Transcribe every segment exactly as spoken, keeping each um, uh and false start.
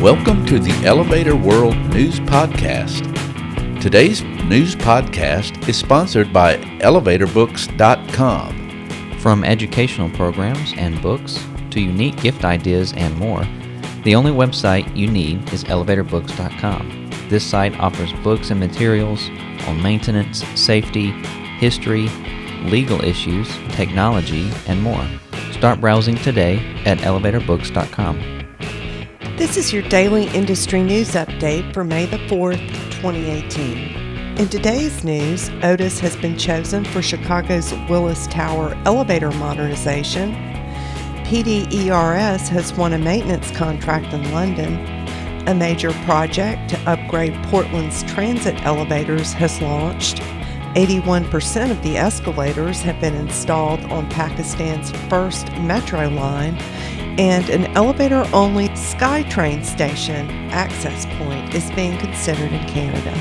Welcome to the Elevator World News Podcast. Today's news podcast is sponsored by elevator books dot com. From educational programs and books to unique gift ideas and more, the only website you need is elevator books dot com. This site offers books and materials on maintenance, safety, history, legal issues, technology, and more. Start browsing today at elevator books dot com. This is your daily industry news update for May the fourth, twenty eighteen. In today's news, Otis has been chosen for Chicago's Willis Tower elevator modernization. P D E R S has won a maintenance contract in London. A major project to upgrade Portland's transit elevators has launched. eighty-one percent of the escalators have been installed on Pakistan's first metro line, and an elevator-only SkyTrain station access point is being considered in Canada.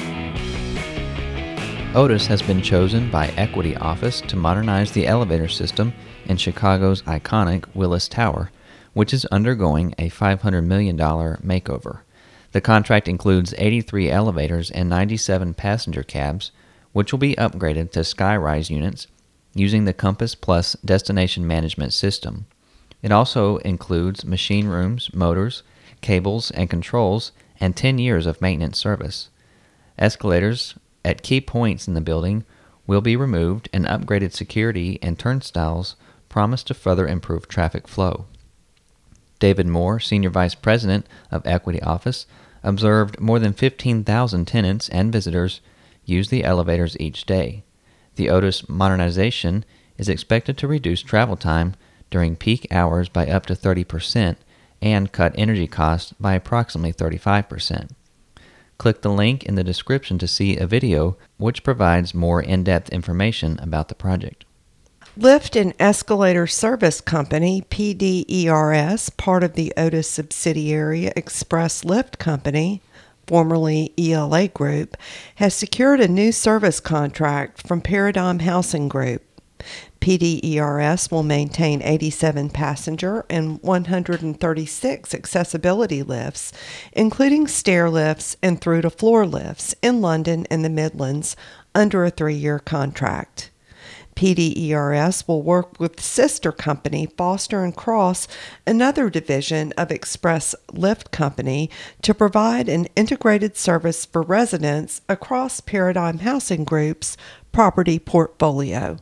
Otis has been chosen by Equity Office to modernize the elevator system in Chicago's iconic Willis Tower, which is undergoing a five hundred million dollars makeover. The contract includes eighty-three elevators and ninety-seven passenger cabs, which will be upgraded to SkyRise units using the Compass Plus destination management system. It also includes machine rooms, motors, cables, and controls, and ten years of maintenance service. Escalators at key points in the building will be removed, and upgraded security and turnstiles promise to further improve traffic flow. David Moore, Senior Vice President of Equity Office, observed more than fifteen thousand tenants and visitors use the elevators each day. The Otis modernization is expected to reduce travel time during peak hours by up to thirty percent and cut energy costs by approximately thirty-five percent. Click the link in the description to see a video which provides more in-depth information about the project. Lift and Escalator Service Company, P D E R S, part of the Otis subsidiary Express Lift Company, formerly E L A Group, has secured a new service contract from Paradigm Housing Group. P D E R S will maintain eighty-seven passenger and one hundred thirty-six accessibility lifts, including stair lifts and through-to-floor lifts in London and the Midlands under a three-year contract. P D E R S will work with sister company Foster and Cross, another division of Express Lift Company, to provide an integrated service for residents across Paradigm Housing Group's property portfolio.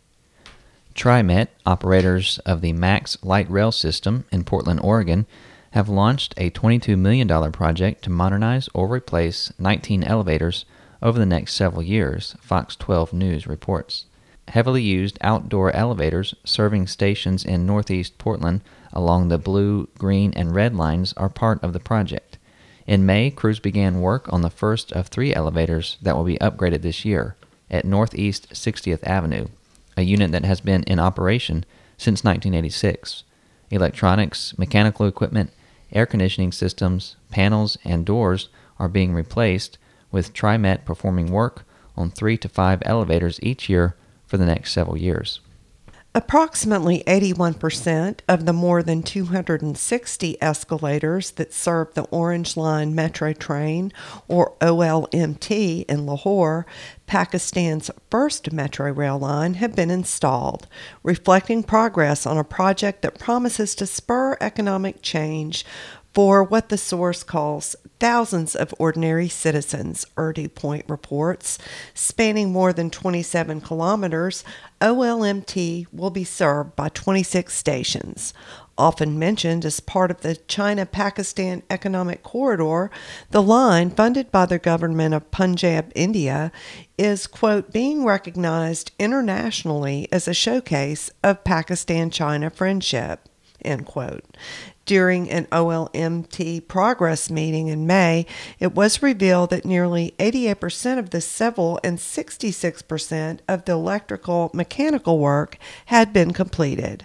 TriMet, operators of the MAX light rail system in Portland, Oregon, have launched a twenty-two million dollars project to modernize or replace nineteen elevators over the next several years, Fox twelve News reports. Heavily used outdoor elevators serving stations in northeast Portland along the blue, green, and red lines are part of the project. In May, crews began work on the first of three elevators that will be upgraded this year at Northeast sixtieth Avenue, a unit that has been in operation since nineteen eighty-six. Electronics, mechanical equipment, air conditioning systems, panels, and doors are being replaced, with TriMet performing work on three to five elevators each year for the next several years. Approximately eighty-one percent of the more than two hundred sixty escalators that serve the Orange Line Metro train, or O L M T, in Lahore, Pakistan's first metro rail line, have been installed, reflecting progress on a project that promises to spur economic change for what the source calls thousands of ordinary citizens, Urdu Point reports. Spanning more than twenty-seven kilometers, O L M T will be served by twenty-six stations. Often mentioned as part of the China-Pakistan Economic Corridor, the line, funded by the government of Punjab, India, is, quote, being recognized internationally as a showcase of Pakistan-China friendship, end quote. During an O L M T progress meeting in May, it was revealed that nearly eighty-eight percent of the civil and sixty-six percent of the electrical mechanical work had been completed.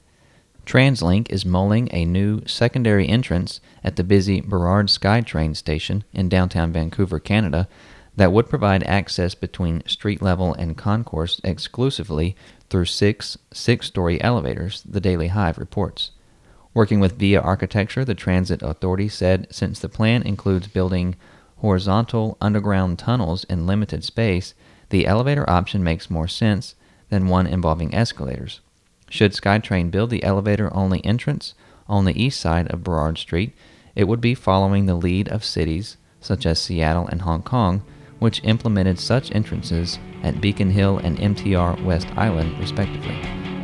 TransLink is mulling a new secondary entrance at the busy Burrard SkyTrain station in downtown Vancouver, Canada, that would provide access between street level and concourse exclusively through six six-story elevators, the Daily Hive reports. Working with Via Architecture, the Transit Authority said since the plan includes building horizontal underground tunnels in limited space, the elevator option makes more sense than one involving escalators. Should SkyTrain build the elevator-only entrance on the east side of Burrard Street, it would be following the lead of cities such as Seattle and Hong Kong, which implemented such entrances at Beacon Hill and M T R West Island, respectively.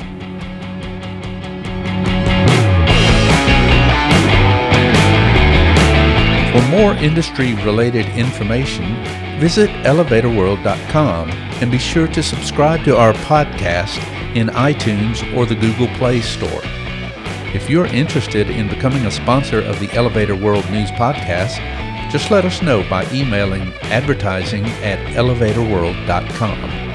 For more industry-related information, visit elevator world dot com and be sure to subscribe to our podcast in iTunes or the Google Play Store. If you're interested in becoming a sponsor of the Elevator World News Podcast, just let us know by emailing advertising at elevator world dot com.